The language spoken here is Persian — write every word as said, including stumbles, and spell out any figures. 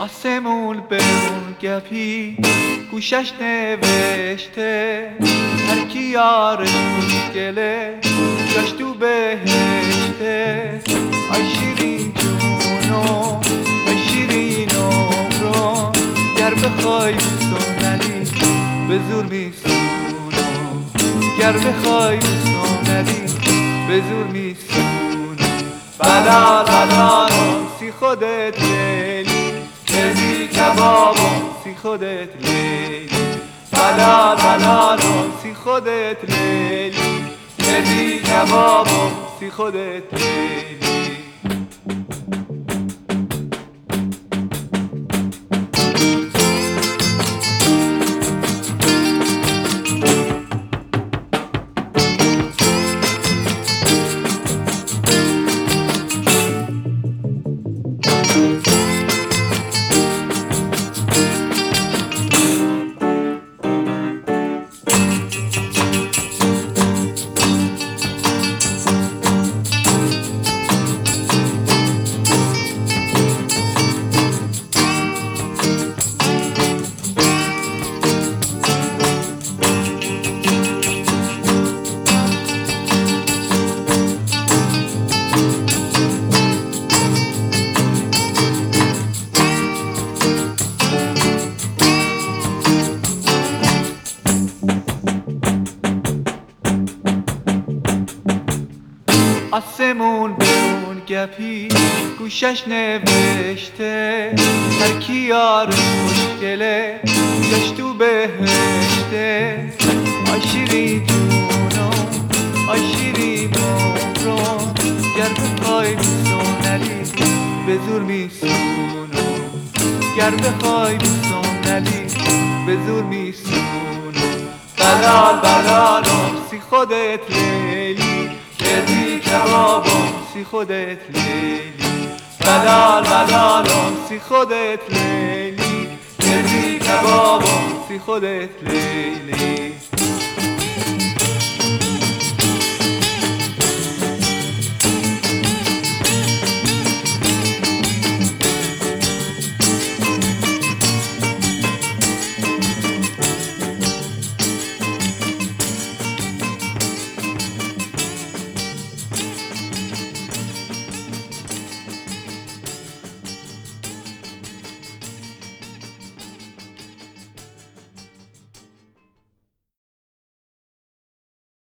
آسمون به اون گپی گوشش نوشته، هر کی یارش خوشگله جاش تو بهشته. آی شیرین جونو آی شیرین عمرو، گر بخوای بسونلی به زور میسونم، گر بخوای بسونلی به زور میسونم. بلال بلال سی خودت لیلی، کردی کبابم سی خودت لیلی. بلال بلال سی خودت لیلی، کردی کبابم سی خودت لیلی. آسمون به اون گپی گوشش نوشته، هر کی یارش خوشگله جاش تو بهشته. آی شیرین جونو آی شیرین عمرو، گر بخوای بسونلی به زور میسونم، گر بخوای بسونلی به زور میسونم. بلال بلالم سی خودت لیلی، کردی کبابم سی خودت لیلی. بلال بلالم سی خودت لیلی، کردی کبابم سی خودت لیلی.